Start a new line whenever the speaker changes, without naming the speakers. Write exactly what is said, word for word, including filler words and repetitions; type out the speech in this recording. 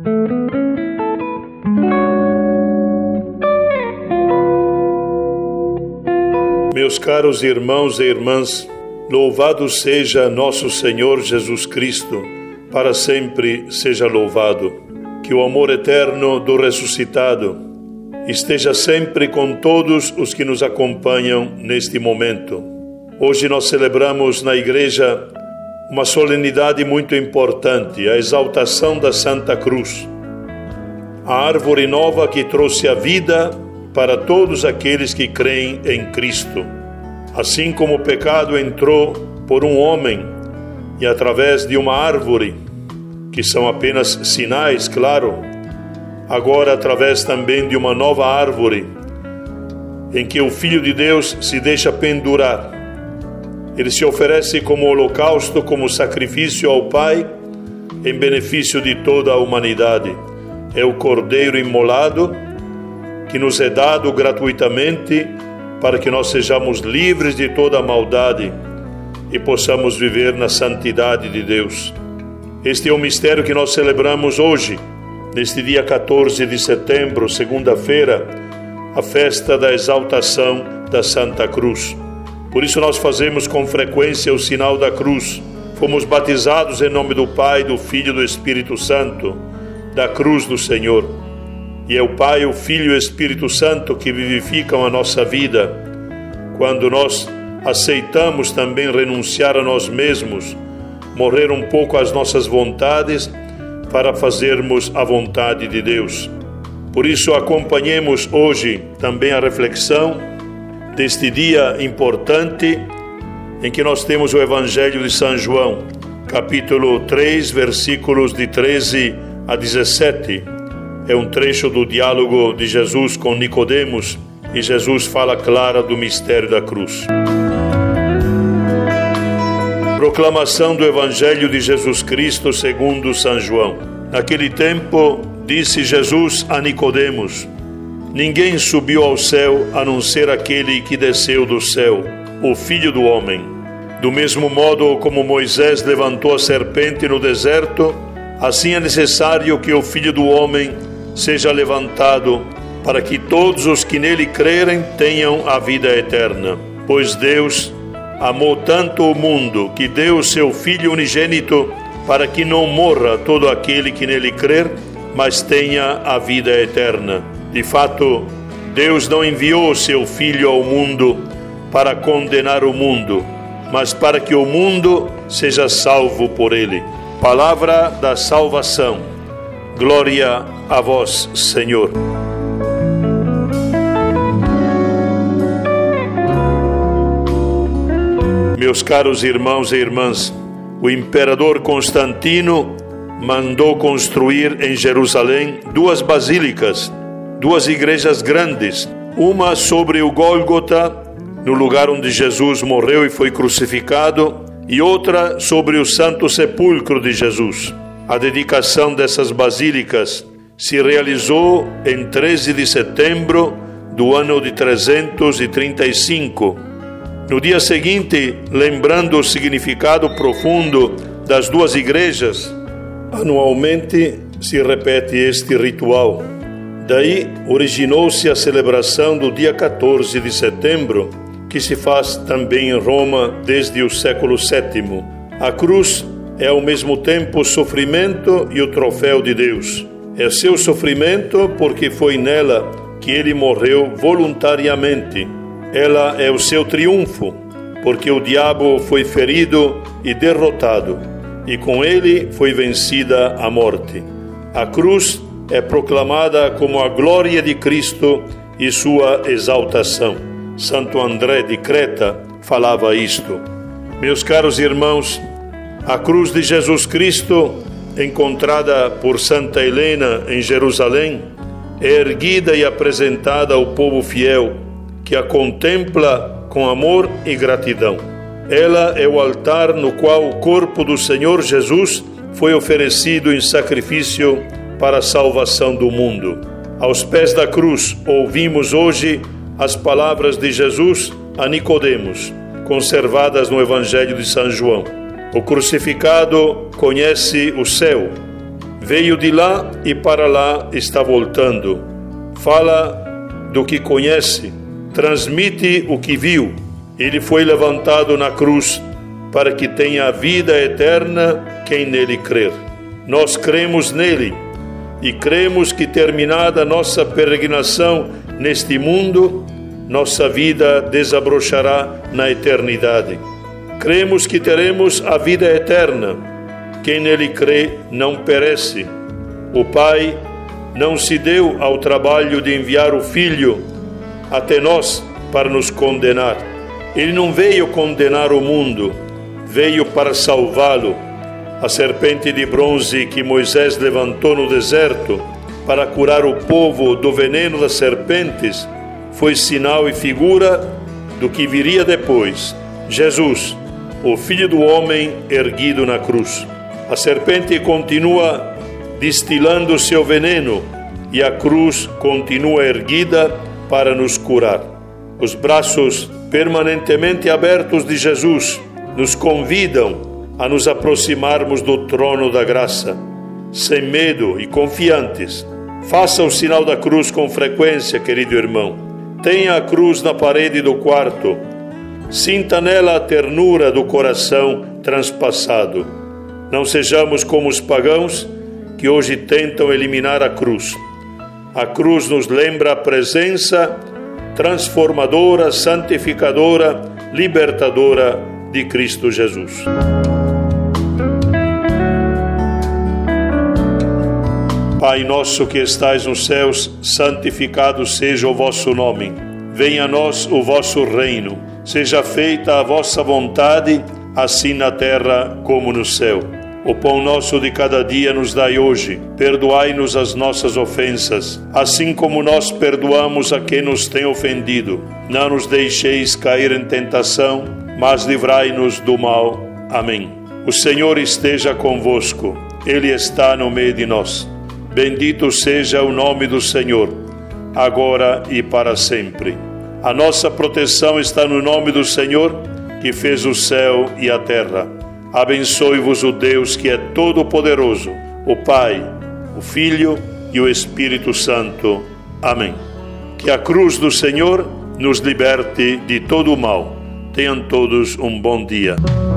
Meus caros irmãos e irmãs, louvado seja nosso Senhor Jesus Cristo, para sempre seja louvado. Que o amor eterno do ressuscitado esteja sempre com todos os que nos acompanham neste momento. Hoje nós celebramos na igreja uma solenidade muito importante, a exaltação da Santa Cruz, a árvore nova que trouxe a vida para todos aqueles que creem em Cristo. Assim como o pecado entrou por um homem e através de uma árvore, que são apenas sinais, claro, agora através também de uma nova árvore, em que o Filho de Deus se deixa pendurar. Ele se oferece como holocausto, como sacrifício ao Pai, em benefício de toda a humanidade. É o Cordeiro imolado, que nos é dado gratuitamente para que nós sejamos livres de toda a maldade e possamos viver na santidade de Deus. Este é o mistério que nós celebramos hoje, neste dia quatorze de setembro, segunda-feira, a festa da exaltação da Santa Cruz. Por isso nós fazemos com frequência o sinal da cruz. Fomos batizados em nome do Pai, do Filho e do Espírito Santo, da cruz do Senhor. E é o Pai, o Filho e o Espírito Santo que vivificam a nossa vida, quando nós aceitamos também renunciar a nós mesmos, morrer um pouco às nossas vontades, para fazermos a vontade de Deus. Por isso acompanhemos hoje também a reflexão deste dia importante, em que nós temos o Evangelho de São João, capítulo três, versículos de treze a dezessete. É um trecho do diálogo de Jesus com Nicodemos, e Jesus fala clara do mistério da cruz. Proclamação do Evangelho de Jesus Cristo segundo São João. Naquele tempo, disse Jesus a Nicodemos: Ninguém subiu ao céu a não ser aquele que desceu do céu, o Filho do Homem. Do mesmo modo como Moisés levantou a serpente no deserto, assim é necessário que o Filho do Homem seja levantado, para que todos os que nele crerem tenham a vida eterna. Pois Deus amou tanto o mundo que deu o seu Filho unigênito, para que não morra todo aquele que nele crer, mas tenha a vida eterna. De fato, Deus não enviou o seu Filho ao mundo para condenar o mundo, mas para que o mundo seja salvo por ele. Palavra da salvação. Glória a vós, Senhor. Meus caros irmãos e irmãs, o imperador Constantino mandou construir em Jerusalém duas basílicas, duas igrejas grandes, uma sobre o Gólgota, no lugar onde Jesus morreu e foi crucificado, e outra sobre o Santo Sepulcro de Jesus. A dedicação dessas basílicas se realizou em treze de setembro do ano de trezentos e trinta e cinco. No dia seguinte, lembrando o significado profundo das duas igrejas, anualmente se repete este ritual. Daí originou-se a celebração do dia quatorze de setembro, que se faz também em Roma desde o século sétimo. A cruz é ao mesmo tempo o sofrimento e o troféu de Deus. É seu sofrimento porque foi nela que ele morreu voluntariamente. Ela é o seu triunfo, porque o diabo foi ferido e derrotado, e com ele foi vencida a morte. A cruz é proclamada como a glória de Cristo e sua exaltação. Santo André de Creta falava isto. Meus caros irmãos, a cruz de Jesus Cristo, encontrada por Santa Helena em Jerusalém, é erguida e apresentada ao povo fiel, que a contempla com amor e gratidão. Ela é o altar no qual o corpo do Senhor Jesus foi oferecido em sacrifício para a salvação do mundo. Aos pés da cruz, ouvimos hoje as palavras de Jesus a Nicodemos, conservadas no Evangelho de São João. O crucificado conhece o céu, Veio de lá e para lá está voltando. Fala do que conhece, transmite o que viu. Ele foi levantado na cruz para que tenha a vida eterna quem nele crer. Nós cremos nele e cremos que, terminada nossa peregrinação neste mundo, nossa vida desabrochará na eternidade. Cremos que teremos a vida eterna. Quem nele crê não perece. O Pai não se deu ao trabalho de enviar o Filho até nós para nos condenar. Ele não veio condenar o mundo, veio para salvá-lo. A serpente de bronze que Moisés levantou no deserto para curar o povo do veneno das serpentes foi sinal e figura do que viria depois: Jesus, o Filho do Homem erguido na cruz. A serpente continua destilando seu veneno e a cruz continua erguida para nos curar. Os braços permanentemente abertos de Jesus nos convidam a nos aproximarmos do trono da graça, sem medo e confiantes. Faça o sinal da cruz com frequência, querido irmão. Tenha a cruz na parede do quarto. Sinta nela a ternura do coração transpassado. Não sejamos como os pagãos que hoje tentam eliminar a cruz. A cruz nos lembra a presença transformadora, santificadora, libertadora de Cristo Jesus. Pai nosso que estais nos céus, santificado seja o vosso nome. Venha a nós o vosso reino. Seja feita a vossa vontade, assim na terra como no céu. O pão nosso de cada dia nos dai hoje. Perdoai-nos as nossas ofensas, assim como nós perdoamos a quem nos tem ofendido. Não nos deixeis cair em tentação, mas livrai-nos do mal. Amém. O Senhor esteja convosco. Ele está no meio de nós. Bendito seja o nome do Senhor, agora e para sempre. A nossa proteção está no nome do Senhor, que fez o céu e a terra. Abençoe-vos o Deus que é todo-poderoso, o Pai, o Filho e o Espírito Santo. Amém. Que a cruz do Senhor nos liberte de todo o mal. Tenham todos um bom dia.